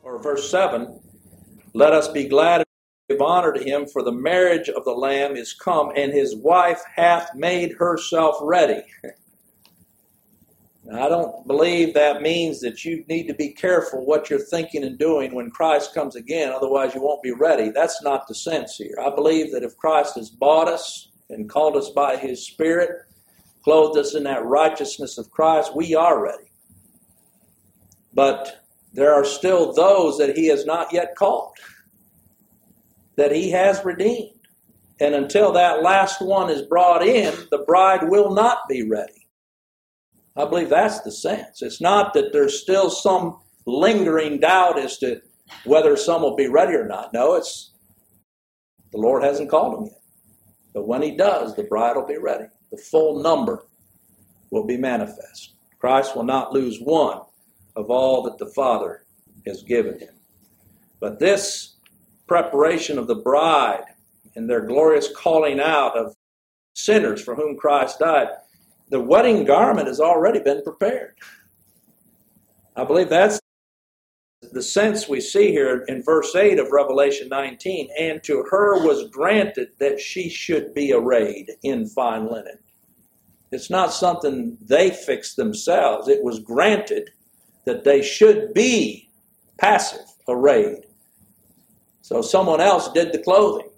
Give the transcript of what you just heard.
Or verse 7, let us be glad and give honor to him, for the marriage of the Lamb is come, and his wife hath made herself ready. Now, I don't believe that means that you need to be careful what you're thinking and doing when Christ comes again, otherwise you won't be ready. That's not the sense here. I believe that if Christ has bought us and called us by his Spirit, clothed us in that righteousness of Christ, we are ready. But there are still those that he has not yet called, that he has redeemed. And until that last one is brought in, the bride will not be ready. I believe that's the sense. It's not that there's still some lingering doubt as to whether some will be ready or not. No, it's the Lord hasn't called them yet. But when he does, the bride will be ready. The full number will be manifest. Christ will not lose one of all that the Father has given him. But this preparation of the bride and their glorious calling out of sinners for whom Christ died, the wedding garment has already been prepared. I believe that's the sense we see here in verse 8 of Revelation 19. And to her was granted that she should be arrayed in fine linen. It's not something they fixed themselves. It was granted that they should be passive, arrayed. So someone else did the clothing.